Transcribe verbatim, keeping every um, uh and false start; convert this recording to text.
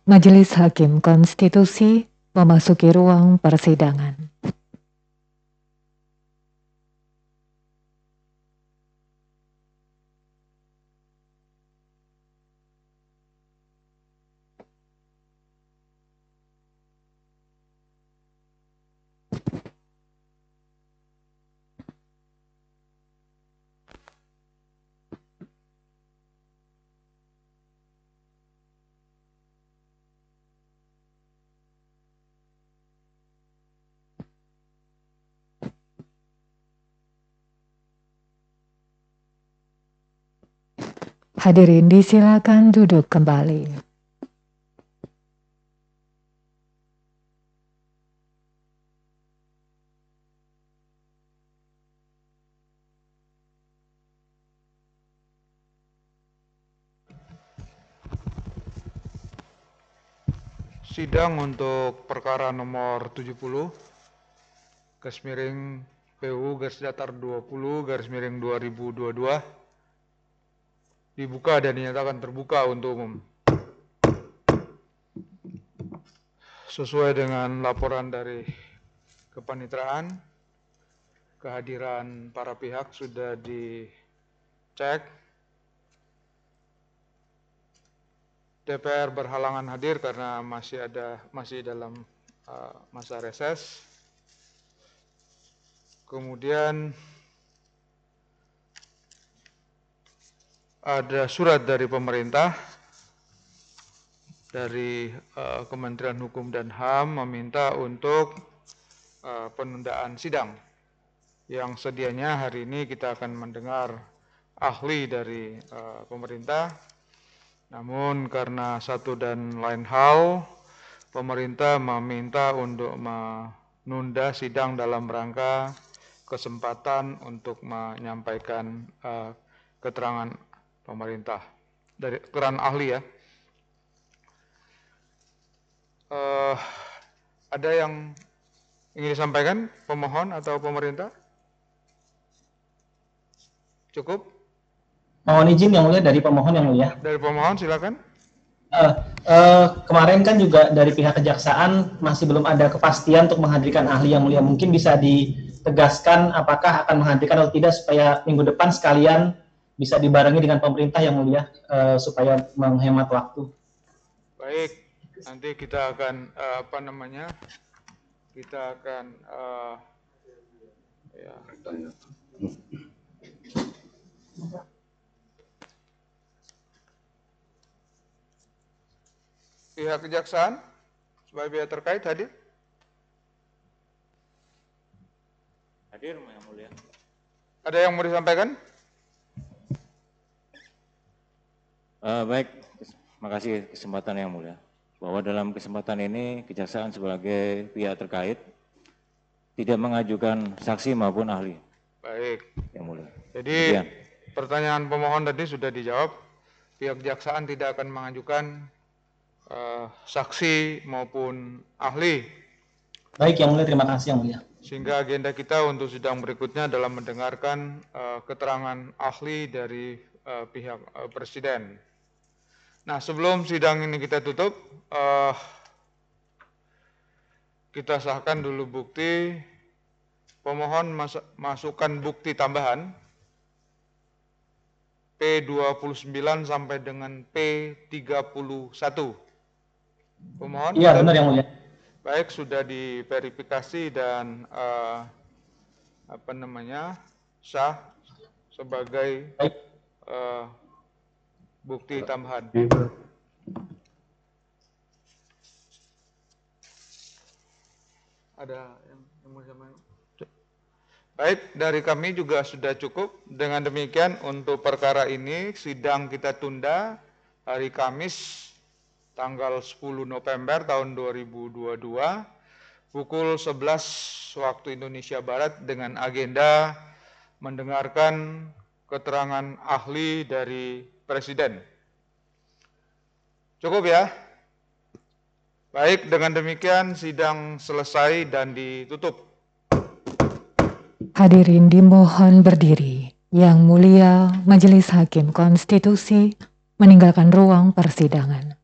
Majelis Hakim Konstitusi memasuki ruang persidangan. Hadirin disilakan duduk kembali. Sidang untuk perkara nomor tujuh puluh garis miring P U garis datar dua puluh garis miring dua ribu dua puluh dua dibuka dan dinyatakan terbuka untuk umum. Sesuai dengan laporan dari kepanitraan, kehadiran para pihak sudah dicek. D P R berhalangan hadir karena masih ada masih dalam uh, masa reses. Kemudian ada surat dari pemerintah dari uh, Kementerian Hukum dan H A M meminta untuk uh, penundaan sidang yang sedianya hari ini kita akan mendengar ahli dari uh, pemerintah. Namun karena satu dan lain hal, pemerintah meminta untuk menunda sidang dalam rangka kesempatan untuk menyampaikan uh, keterangan pemerintah dari keterangan ahli ya. Uh, ada yang ingin disampaikan pemohon atau pemerintah? Cukup? Mohon izin yang mulia dari pemohon yang mulia. Dari pemohon silakan. Uh, uh, kemarin kan juga dari pihak kejaksaan masih belum ada kepastian untuk menghadirkan ahli yang mulia. Mungkin bisa ditegaskan apakah akan menghadirkan atau tidak supaya minggu depan sekalian bisa dibarengi dengan pemerintah yang mulia uh, supaya menghemat waktu. Baik, nanti kita akan uh, apa namanya? Kita akan uh, ya. Pihak kejaksaan sebagai pihak terkait hadir? Hadir, yang mulia. Ada yang mau disampaikan? Uh, baik, terima kasih kesempatan yang mulia. Bahwa dalam kesempatan ini kejaksaan sebagai pihak terkait tidak mengajukan saksi maupun ahli. Baik. Yang mulia. Jadi Demikian. Pertanyaan pemohon tadi sudah dijawab. Pihak kejaksaan tidak akan mengajukan uh, saksi maupun ahli. Baik yang mulia, terima kasih yang mulia. Sehingga agenda kita untuk sidang berikutnya adalah mendengarkan uh, keterangan ahli dari uh, pihak uh, Presiden. Nah, sebelum sidang ini kita tutup, uh, kita sahkan dulu bukti. Pemohon mas masukkan bukti tambahan P dua puluh sembilan sampai dengan P tiga puluh satu. Pemohon? Iya, benar yang mulia. Baik, sudah diverifikasi dan uh, apa namanya sah sebagai uh, bukti tambahan. Ada yang, yang mau sampaikan? Baik, dari kami juga sudah cukup. Dengan demikian untuk perkara ini sidang kita tunda hari Kamis tanggal sepuluh November tahun dua ribu dua puluh dua pukul sebelas waktu Indonesia Barat dengan agenda mendengarkan keterangan ahli dari Presiden. Cukup ya? Baik, dengan demikian sidang selesai dan ditutup. Hadirin dimohon berdiri. Yang mulia Majelis Hakim Konstitusi meninggalkan ruang persidangan.